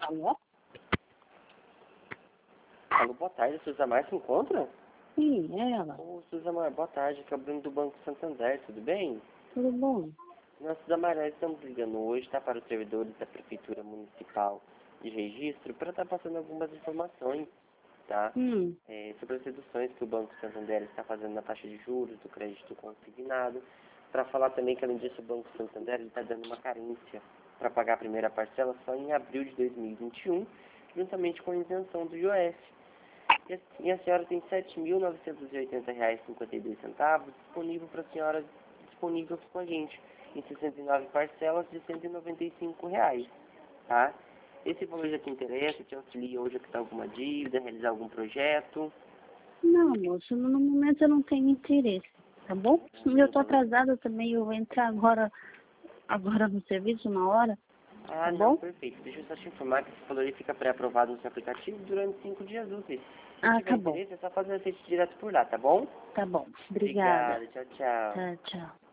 Alô? Alô, boa tarde, a Suzamar se encontra? Sim, é ela. Ô, Suzamar, boa tarde, aqui é o Bruno do Banco Santander, tudo bem? Tudo bom? Nós, Suzamar, nós estamos ligando hoje, tá, para os servidores da Prefeitura Municipal de Registro, para estar passando algumas informações, tá? Sobre as reduções que o Banco Santander está fazendo na taxa de juros do crédito consignado, para falar também que, além disso, o Banco Santander está dando uma carência para pagar a primeira parcela só em abril de 2021, juntamente com a isenção do IOF. E a senhora tem R$ 7.980,52 disponível para a senhora, disponível com a gente, em 69 parcelas de R$ 195, tá? Esse valor já te interessa, te auxilia hoje a quitar alguma dívida, realizar algum projeto? Não, moço, no momento eu não tenho interesse, tá bom? Eu tô atrasada também, eu vou entrar agora no serviço, uma hora, tá Não, bom? perfeito. Deixa eu só te informar que esse valor ele fica pré-aprovado no seu aplicativo durante 5 dias úteis. Se Ah, tiver tá bom, interesse, é só fazer o aceite direto por lá, tá bom? tá bom. Obrigada. Obrigado, tchau, tchau. Tá, tchau.